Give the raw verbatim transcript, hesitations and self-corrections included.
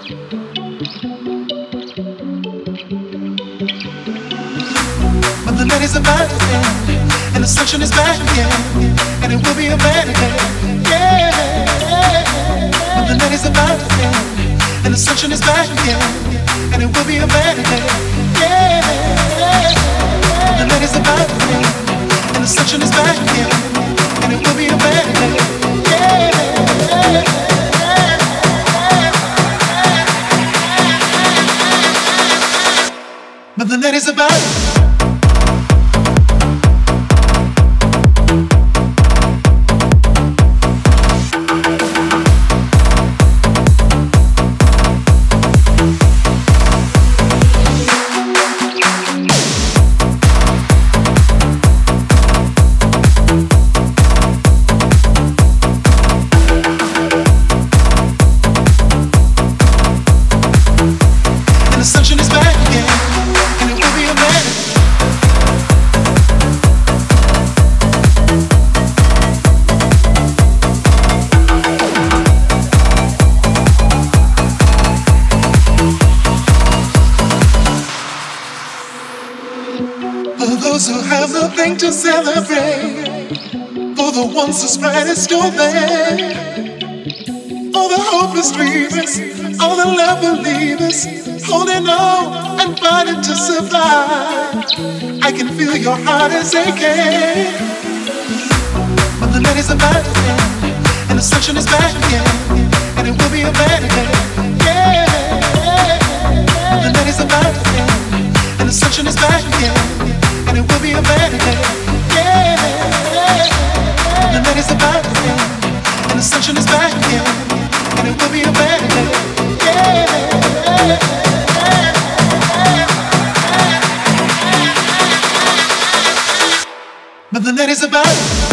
But the night is about to end, and the sunshine is back again, and it will be a better day. Yeah. But the night is about to end, and the sunshine is back again, and it will be a better day. Yeah. The night is about to end, and the sunshine is back again, and it will be a better day. Yeah. But the night is about who have nothing to celebrate, for the ones whose pride is still there, for the hopeless dreamers, all the love believers, holding on and fighting to survive. I can feel your heart is aching, but the night is about to end, and the sunshine is back again, and it will be a better day. Yeah, the night is about to end, and the sunshine is back again, and it will be a better day. Yeah, the night is about to end, and the sunshine is back again, and it will be a better day. Yeah. But the night is about